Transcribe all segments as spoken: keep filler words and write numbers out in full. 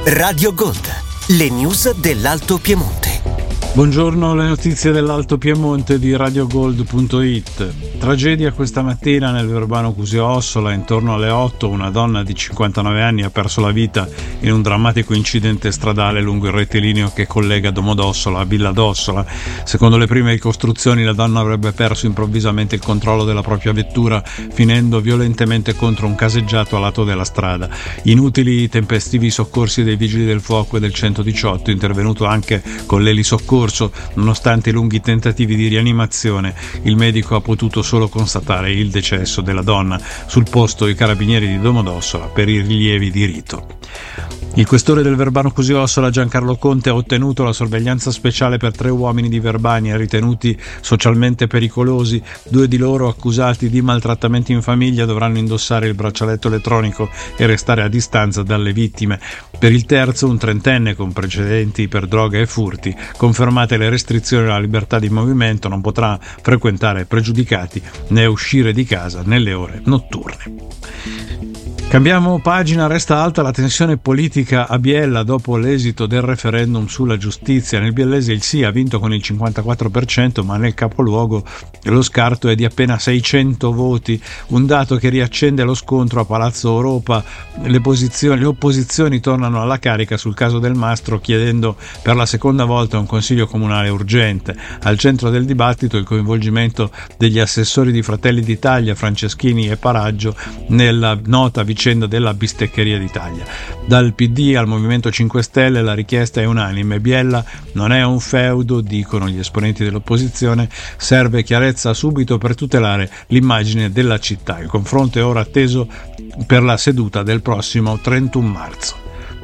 Radio Gold, le news dell'Alto Piemonte. Buongiorno, le notizie dell'Alto Piemonte di radiogold punto it. Tragedia questa mattina nel Verbano Cusio Ossola. Intorno alle otto una donna di cinquantanove anni ha perso la vita in un drammatico incidente stradale lungo il rettilineo che collega Domodossola a Villa d'Ossola. Secondo le prime ricostruzioni la donna avrebbe perso improvvisamente il controllo della propria vettura, finendo violentemente contro un caseggiato a lato della strada. Inutili i tempestivi soccorsi dei vigili del fuoco e del centodiciotto, intervenuto anche con l'elisoccorso. Nonostante i lunghi tentativi di rianimazione, il medico ha potuto solo constatare il decesso della donna. Sul posto i carabinieri di Domodossola per i rilievi di rito. Il questore del Verbano Cusio Ossola, Giancarlo Conte, ha ottenuto la sorveglianza speciale per tre uomini di Verbania ritenuti socialmente pericolosi. Due di loro, accusati di maltrattamenti in famiglia, dovranno indossare il braccialetto elettronico e restare a distanza dalle vittime. Per il terzo, un trentenne con precedenti per droga e furti, confermate le restrizioni alla libertà di movimento, non potrà frequentare pregiudicati né uscire di casa nelle ore notturne. Cambiamo pagina, resta alta la tensione politica a Biella dopo l'esito del referendum sulla giustizia. Nel biellese il sì ha vinto con il cinquantaquattro per cento, ma nel capoluogo lo scarto è di appena seicento voti, un dato che riaccende lo scontro a Palazzo Europa. Le, posizioni, le opposizioni tornano alla carica sul caso del Mastro, chiedendo per la seconda volta un consiglio comunale urgente. Al centro del dibattito il coinvolgimento degli assessori di Fratelli d'Italia, Franceschini e Paraggio, nella nota vicenda della bisteccheria d'Italia. Dal P D al Movimento cinque Stelle la richiesta è unanime. Biella non è un feudo, dicono gli esponenti dell'opposizione, serve chiarezza subito per tutelare l'immagine della città. Il confronto è ora atteso per la seduta del prossimo trentuno marzo.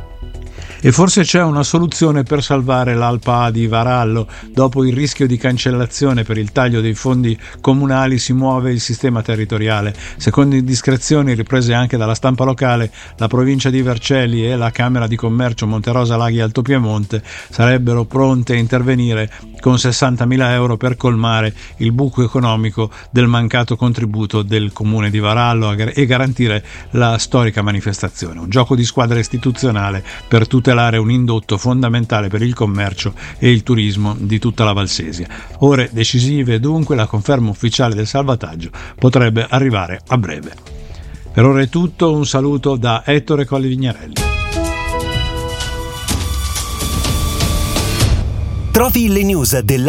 E forse c'è una soluzione per salvare l'Alpa A di Varallo. Dopo il rischio di cancellazione per il taglio dei fondi comunali si muove il sistema territoriale. Secondo indiscrezioni riprese anche dalla stampa locale, la provincia di Vercelli e la Camera di Commercio Monterosa Laghi Alto Piemonte sarebbero pronte a intervenire con sessantamila euro per colmare il buco economico del mancato contributo del comune di Varallo e garantire la storica manifestazione. Un gioco di squadra istituzionale per tutelare un indotto fondamentale per il commercio e il turismo di tutta la Valsesia. Ore decisive dunque, la conferma ufficiale del salvataggio potrebbe arrivare a breve. Per ora è tutto, un saluto da Ettore Colli Vignarelli. Trovi le news della